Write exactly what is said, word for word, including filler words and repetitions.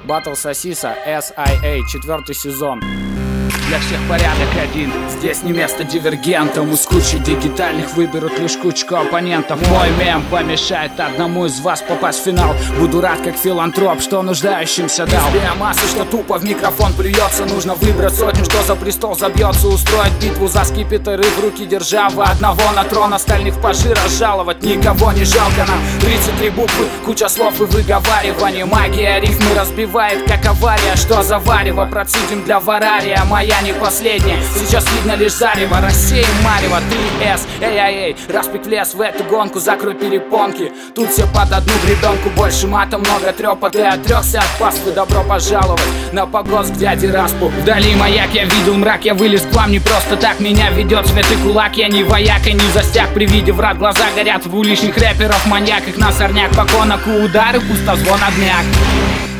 Батл Сосиса, эс ай эй, четвертый сезон. Для всех порядок один. Здесь не место дивергентам. Из кучи дигитальных выберут лишь кучку оппонентов. Мой мем помешает одному из вас попасть в финал. Буду рад, как филантроп, что нуждающимся дал. Без массы, что тупо в микрофон плюется. Нужно выбрать сотню, что за престол забьется. Устроить битву за скипетры в руки держава. Одного на трон, остальных пажи разжаловать. Никого не жалко нам. Тридцать три буквы, куча слов и выговариваний. Магия рифмы разбивает, как авария. Что за варево, процедим для варария. Моя не последняя, сейчас видно лишь зарево. Рассеем марево, три эс, эй, эй, эй. Распик влез в эту гонку, закрой перепонки. Тут все под одну гребенку, больше мата, много трепа. Ты отрекся от паствы, добро пожаловать на погост к дяде Распу. Вдали маяк, я видел мрак, я вылез к вам не просто так. Меня ведет свет и кулак, я не вояк и не застяг. При виде врат глаза горят, в уличных рэперов маньяк. Их на сорняк по конаку удары, пустозвон обмяк.